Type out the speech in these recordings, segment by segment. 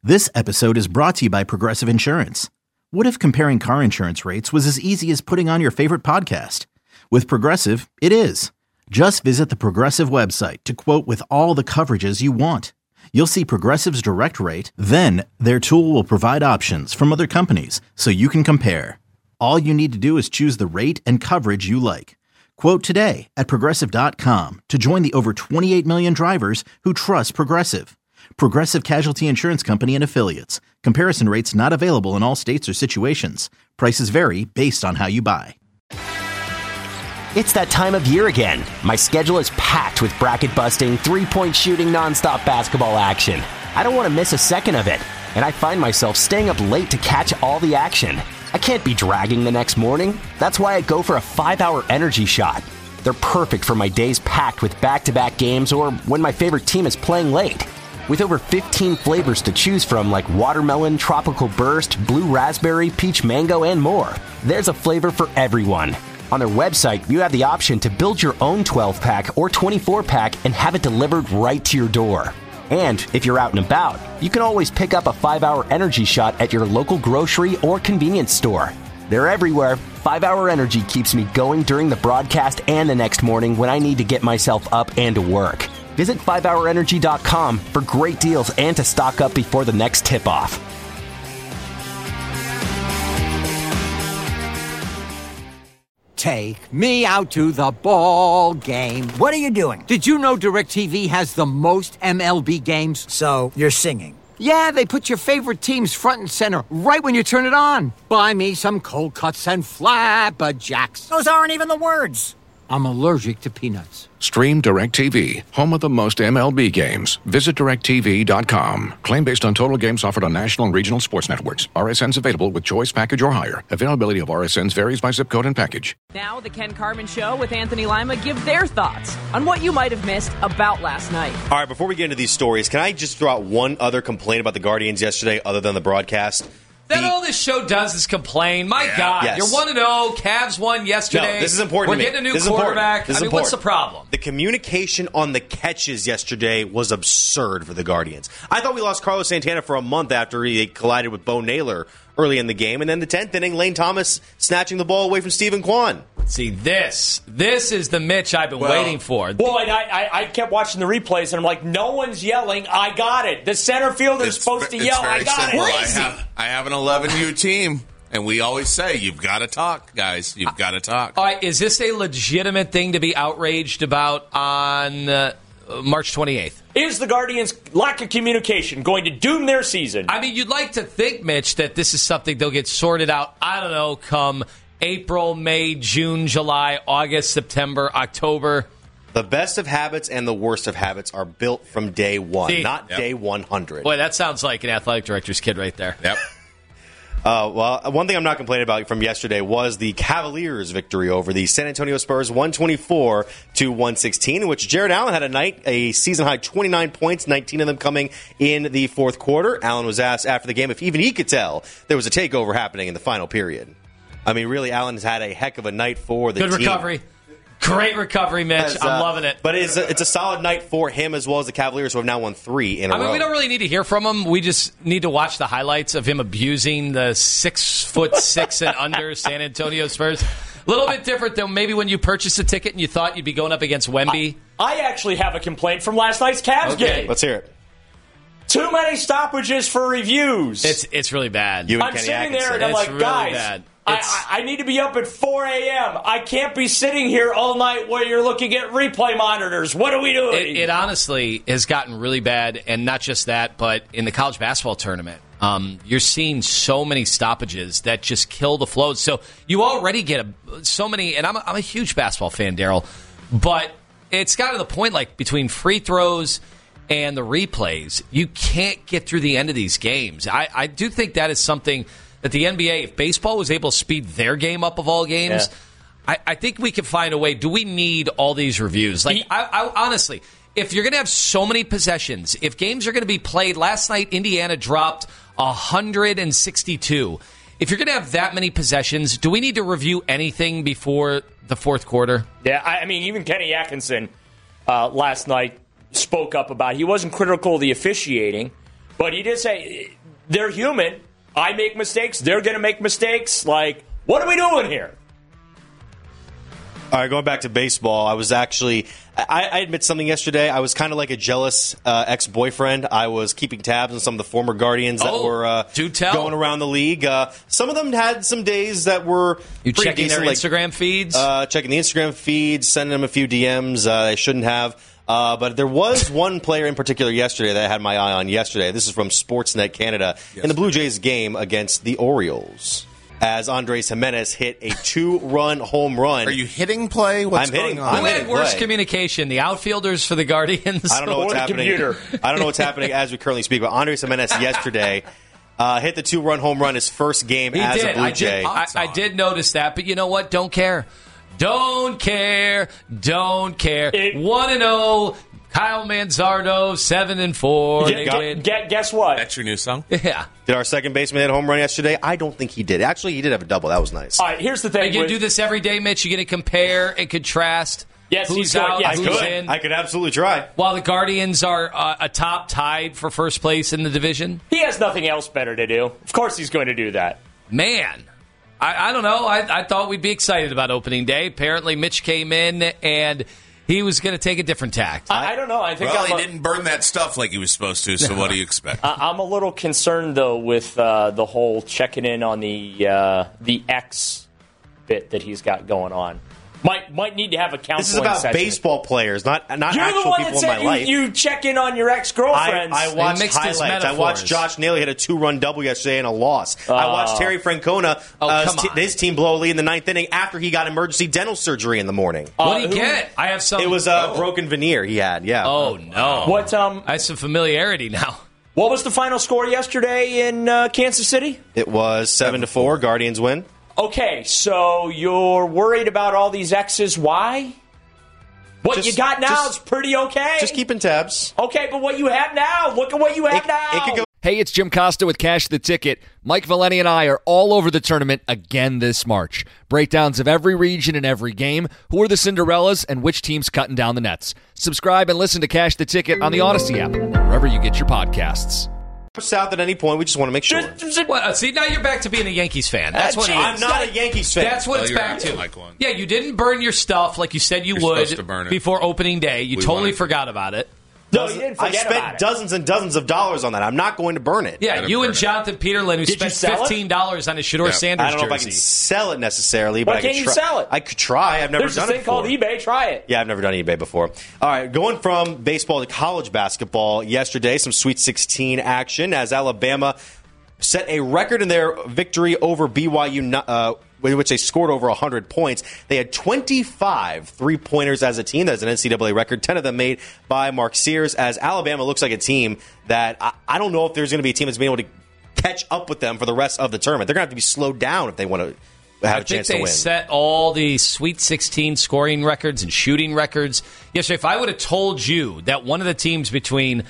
This episode is brought to you by Progressive Insurance. What if comparing car insurance rates was as easy as putting on your favorite podcast? With Progressive, it is. Just visit the Progressive website to quote with all the coverages you want. You'll see Progressive's direct rate, then their tool will provide options from other companies so you can compare. All you need to do is choose the rate and coverage you like. Quote today at Progressive.com to join the over 28 million drivers who trust Progressive. Progressive Casualty Insurance Company and Affiliates. Comparison rates not available in all states or situations. Prices vary based on how you buy. It's that time of year again. My schedule is packed with bracket-busting, three-point shooting, nonstop basketball action. I don't want to miss a second of it, and I find myself staying up late to catch all the action. I can't be dragging the next morning. That's why I go for a 5-hour energy shot. They're perfect for my days packed with back-to-back games or when my favorite team is playing late. With over 15 flavors to choose from like watermelon, tropical burst, blue raspberry, peach mango, and more, there's a flavor for everyone. On their website, you have the option to build your own 12-pack or 24-pack and have it delivered right to your door. And if you're out and about, you can always pick up a 5-hour energy shot at your local grocery or convenience store. They're everywhere. 5-hour energy keeps me going during the broadcast and the next morning when I need to get myself up and to work. Visit 5hourenergy.com for great deals and to stock up before the next tip-off. Take me out to the ball game. What are you doing? Did you know DirecTV has the most MLB games? So, you're singing. Yeah, they put your favorite teams front and center right when you turn it on. Buy me some cold cuts and flabberjacks. Those aren't even the words. I'm allergic to peanuts. Stream DirecTV, home of the most MLB games. Visit DirecTV.com. Claim based on total games offered on national and regional sports networks. RSNs available with choice package or higher. Availability of RSNs varies by zip code and package. Now the Ken Carman Show with Anthony Lima give their thoughts on what you might have missed about last night. All right, before we get into these stories, can I just throw out one other complaint about the Guardians yesterday other than the broadcast? That all this show does is complain. My God, yes. You're 1-0. Cavs won yesterday. No, this is important. We're getting a new quarterback. What's the problem? The communication on the catches yesterday was absurd for the Guardians. I thought we lost Carlos Santana for a month after he collided with Bo Naylor early in the game, and then the 10th inning, Lane Thomas snatching the ball away from Stephen Kwan. See, this is the Mitch I've been waiting for. Well, and I kept watching the replays, and I'm like, no one's yelling, I got it. The center fielder is supposed to yell, I got it. I have an 11U team, and we always say, you've got to talk, guys. You've got to talk. All right, is this a legitimate thing to be outraged about on March 28th? Is the Guardians' lack of communication going to doom their season? I mean, you'd like to think, Mitch, that this is something they'll get sorted out, I don't know, come April, May, June, July, August, September, October. The best of habits and the worst of habits are built from day one, not day 100. Boy, that sounds like an athletic director's kid right there. Yep. Well, one thing I'm not complaining about from yesterday was the Cavaliers' victory over the San Antonio Spurs, 124-116, in which Jared Allen had a season-high 29 points, 19 of them coming in the fourth quarter. Allen was asked after the game if even he could tell there was a takeover happening in the final period. I mean, really, Allen's had a heck of a night for the team. Good recovery. Great recovery, Mitch. I'm loving it. But it's a solid night for him as well as the Cavaliers, who have now won 3 in a row. I mean, we don't really need to hear from him. We just need to watch the highlights of him abusing the 6'6" and under San Antonio Spurs. A little bit different than maybe when you purchased a ticket and you thought you'd be going up against Wemby. I actually have a complaint from last night's Cavs game. Let's hear it. Too many stoppages for reviews. It's really bad. I'm sitting there and I'm like, really guys, bad. I need to be up at 4 a.m. I can't be sitting here all night while you're looking at replay monitors. What are we doing? It honestly has gotten really bad, and not just that, but in the college basketball tournament, you're seeing so many stoppages that just kill the flow. So you already get so many, and I'm a huge basketball fan, Daryl, but it's gotten to the point, like, between free throws and the replays, you can't get through the end of these games. I do think that is something that the NBA, if baseball was able to speed their game up of all games, I think we could find a way. Do we need all these reviews? Like, I honestly, if you're going to have so many possessions, if games are going to be played, last night Indiana dropped 162. If you're going to have that many possessions, do we need to review anything before the fourth quarter? Yeah, I mean, even Kenny Atkinson last night spoke up about it. He wasn't critical of the officiating, But he did say they're human. I make mistakes. They're going to make mistakes. Like, what are we doing here? All right, going back to baseball, I was actually, I admit something yesterday. I was kind of like a jealous ex-boyfriend. I was keeping tabs on some of the former Guardians that were going around the league. Some of them had some days that were You pretty checking decent, their Instagram feeds? Checking the Instagram feeds, sending them a few DMs they shouldn't have. But there was one player in particular yesterday that I had my eye on yesterday. This is from Sportsnet Canada in the Blue Jays game against the Orioles. As Andres Jimenez hit a 2-run home run. Are you hitting play? What's going on? Who had worse communication, the outfielders for the Guardians? I don't know what's happening. I don't know what's happening as we currently speak, but Andres Jimenez yesterday hit the 2-run home run his first game as a Blue Jay. I did notice that, but you know what? Don't care. Don't care. 1-0. Kyle Manzardo, 7-4. Guess what? That's your new song? Yeah. Did our second baseman hit a home run yesterday? I don't think he did. Actually, he did have a double. That was nice. All right, here's the thing. You do this every day, Mitch. You're going to compare and contrast. Yes, who's out, yes, who's in. I could absolutely try. While the Guardians are atop tied for first place in the division. He has nothing else better to do. Of course he's going to do that. Man, I don't know. I thought we'd be excited about opening day. Apparently, Mitch came in and he was going to take a different tact. I don't know. I think he didn't burn that stuff like he was supposed to, so what do you expect? I'm a little concerned, though, with the whole checking in on the X bit that he's got going on. Might need to have a counseling This is about session. baseball players, not You're actual the one people that in my said life. you check in on your ex-girlfriends. I watched highlights. I watched Josh Naylor hit a 2-run double yesterday in a loss. I watched Terry Francona, his team blow a lead in the ninth inning after he got emergency dental surgery in the morning. What did he get? I have some. It was a broken veneer he had, yeah. Oh, no. What? I have some familiarity now. What was the final score yesterday in Kansas City? It was 7-4. Guardians win. Okay, so you're worried about all these X's. Why? What you got now is pretty okay. Just keeping tabs. Okay, but what you have now, look at what you have now. Hey, it's Jim Costa with Cash the Ticket. Mike Valeni and I are all over the tournament again this March. Breakdowns of every region and every game, who are the Cinderellas, and which team's cutting down the nets. Subscribe and listen to Cash the Ticket on the Odyssey app, wherever you get your podcasts. South at any point, we just want to make sure. Well, see, now you're back to being a Yankees fan. That's what I'm not a Yankees fan. That's what it's back to. Like one. Yeah, you didn't burn your stuff like you said you would supposed to burn it. before opening day. You totally forgot about it. No, you didn't forget I spent dozens and dozens of dollars on that. I'm not going to burn it. Yeah, you and Jonathan Peterlin, who Did you spent sell $15 on his Shedeur Sanders I don't know if I jersey. can sell it necessarily, but Why I could can't you try. sell it? I could try. I've never There's done this it thing called before. eBay. Try it. Yeah, I've never done eBay before. All right, going from baseball to college basketball yesterday, some Sweet 16 action as Alabama set a record in their victory over BYU, in which they scored over 100 points. They had 25 three-pointers as a team. That's an NCAA record. 10 of them made by Mark Sears, as Alabama looks like a team that I don't know if there's going to be a team that's been able to catch up with them for the rest of the tournament. They're going to have to be slowed down if they want to have a chance to win. I think they set all the Sweet 16 scoring records and shooting records. Yesterday, if I would have told you that one of the teams between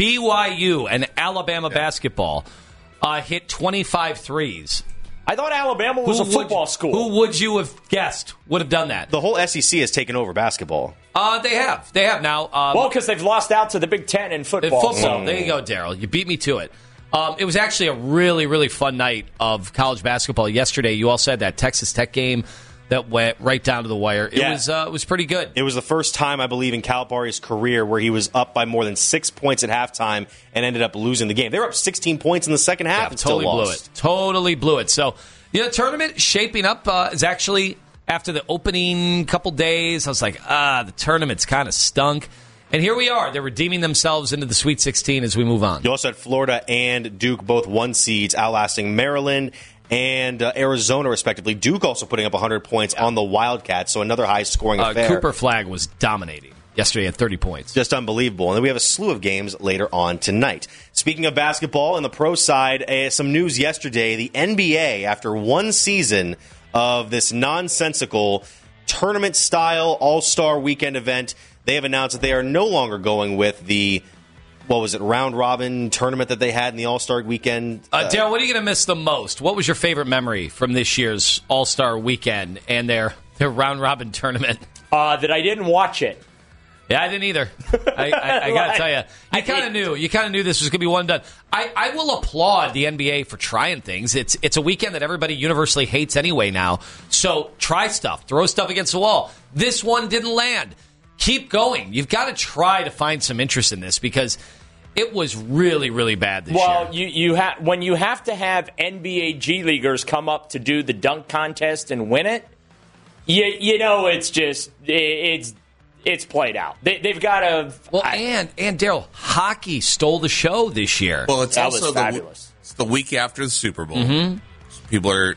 BYU and Alabama basketball hit 25 threes. I thought Alabama was a football school. Who would you have guessed would have done that? The whole SEC has taken over basketball. They have now. Well, because they've lost out to the Big Ten in football. There you go, Daryl. You beat me to it. It was actually a really, really fun night of college basketball yesterday. You all said that Texas Tech game that went right down to the wire. It was pretty good. It was the first time, I believe, in Calipari's career where he was up by more than 6 points at halftime and ended up losing the game. They were up 16 points in the second half and totally still lost. Totally blew it. So, the tournament shaping up is actually, after the opening couple days, I was like, the tournament's kind of stunk. And here we are. They're redeeming themselves into the Sweet 16 as we move on. You also had Florida and Duke, both 1 seeds, outlasting Maryland and Arizona, respectively. Duke also putting up 100 points on the Wildcats, so another high-scoring affair. Cooper Flagg was dominating yesterday at 30 points. Just unbelievable. And then we have a slew of games later on tonight. Speaking of basketball, on the pro side, some news yesterday. The NBA, after 1 season of this nonsensical tournament-style all-star weekend event, they have announced that they are no longer going with the round-robin tournament that they had in the All-Star weekend. Darryl, what are you going to miss the most? What was your favorite memory from this year's All-Star weekend and their round-robin tournament? That I didn't watch it. Yeah, I didn't either. I got to tell you. You kind of knew. You kind of knew this was going to be one and done. I will applaud the NBA for trying things. It's a weekend that everybody universally hates anyway now. So try stuff. Throw stuff against the wall. This one didn't land. Keep going. You've got to try to find some interest in this because it was really, really bad this year. Well, when you have to have NBA G Leaguers come up to do the dunk contest and win it, you know it's played out. They've got to. Well, and Daryl, hockey stole the show this year. Well, it's that also was fabulous. It's the week after the Super Bowl. Mm-hmm. So people are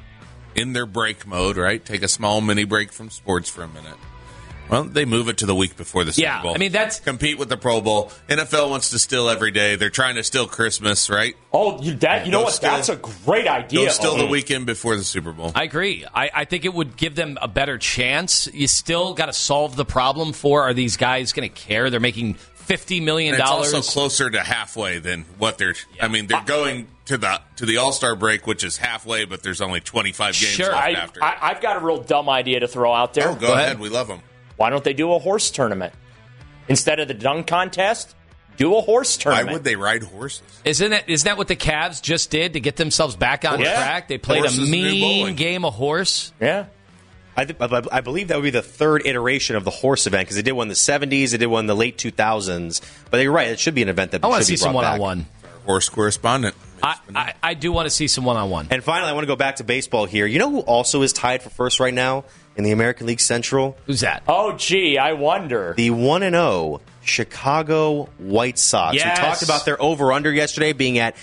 in their break mode, right? Take a small mini break from sports for a minute. Well, they move it to the week before the Super Bowl. I mean, that's compete with the Pro Bowl. NFL wants to steal every day. They're trying to steal Christmas, right? Oh, you know what? That's a great idea. Go steal the weekend before the Super Bowl. I agree. I think it would give them a better chance. You still got to solve the problem for, are these guys going to care? They're making $50 million. And it's also closer to halfway than what they're. Yeah. I mean, they're going to the All-Star break, which is halfway, but there's only 25 games left after. I've got a real dumb idea to throw out there. Oh, go ahead. We love them. Why don't they do a horse tournament? Instead of the dunk contest, do a horse tournament. Why would they ride horses? Isn't that what the Cavs just did to get themselves back on track? They played Horses, a mean game of horse. Yeah. I believe that would be the third iteration of the horse event because they did one in the 70s, they did one in the late 2000s. But you're right, it should be an event that I want to should see be some brought back. one-on-one. Horse correspondent. I do want to see some one-on-one. And finally, I want to go back to baseball here. You know who also is tied for first right now in the American League Central? Who's that? Oh, gee, I wonder. The 1-0 Chicago White Sox. Yes. We talked about their over-under yesterday being at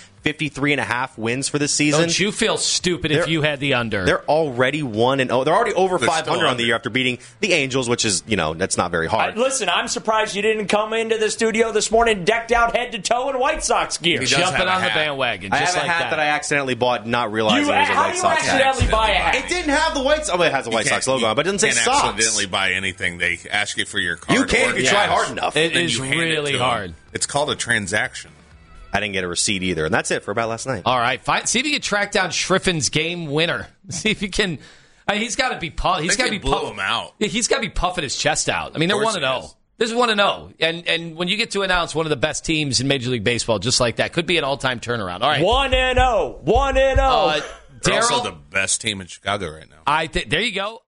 53.5 wins for the season. Don't you feel stupid if you had the under? They're already 1-0. They're already over They're 500 on the year after beating the Angels, which is, that's not very hard. Listen, I'm surprised you didn't come into the studio this morning decked out head to toe in White Sox gear. Jumping on the bandwagon. I just have a hat that I accidentally bought, not realizing it was a How White do you Sox hat. accidentally buy a hat? It didn't have the White Sox. Oh, it has a White Sox logo on, but it doesn't say Socks. You Sox. can't accidentally buy anything. They ask you for your card. You can if you try hard enough. It Then is you hand it really to them. hard. It's called a transaction. I didn't get a receipt either, and that's it for about last night. All right, see if you can track down Schriffin's game winner. See if you can. He's got to be puffed. He's got to be blew him out. He's got to be puffing his chest out. I mean, they're 1-0. This is 1-0, and when you get to announce one of the best teams in Major League Baseball, just like that, could be an all-time turnaround. All right, 1-0, 1-0. They're also Daryl, the best team in Chicago right now. there you go.